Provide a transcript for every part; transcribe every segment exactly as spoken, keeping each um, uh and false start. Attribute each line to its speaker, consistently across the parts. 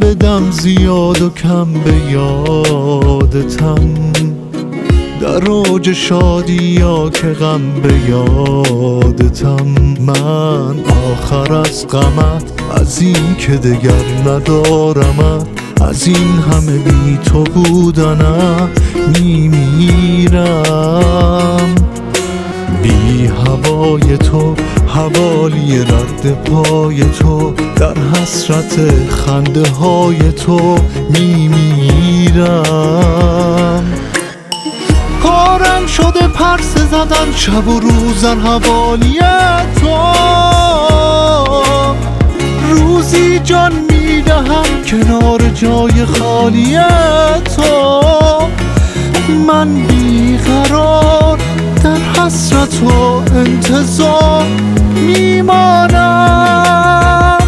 Speaker 1: دم زیاد و کم به یادتم، در اوج شادی یا که غم به یادتم. من آخر از غمت، از این که دگر ندارمت، از این همه بی تو بودنم میمیرم. بی هوای تو، حوالی رد پای تو، در حسرت خنده های تو میمیرم. کارم شده پرسه زدن شب و روزن حوالی تو، روزی جان میدهم کنار جای خالی تو. من بیقرار در حسرت و انتظار میمانم.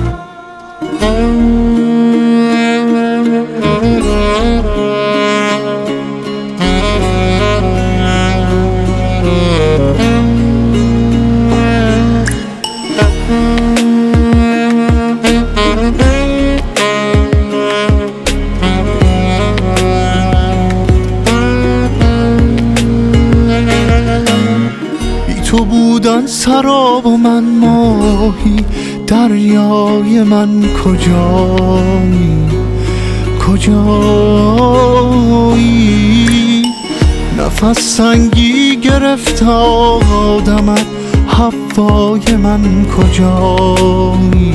Speaker 1: تو بودن سراب و من ماهی، دریای من کجایی کجایی؟ نفس سنگی گرفت آدمت، هوای من کجایی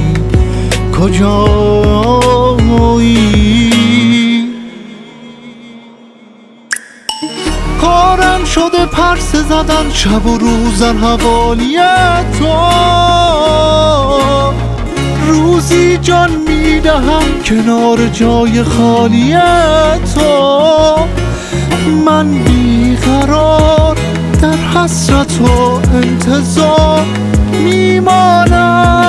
Speaker 1: کجایی؟ کارم شده پرسه زدن شب و روزن حوالی تو، روزی جان میدهم کنار جای خالی تو. من بیقرار در حسرت و انتظار میمانم.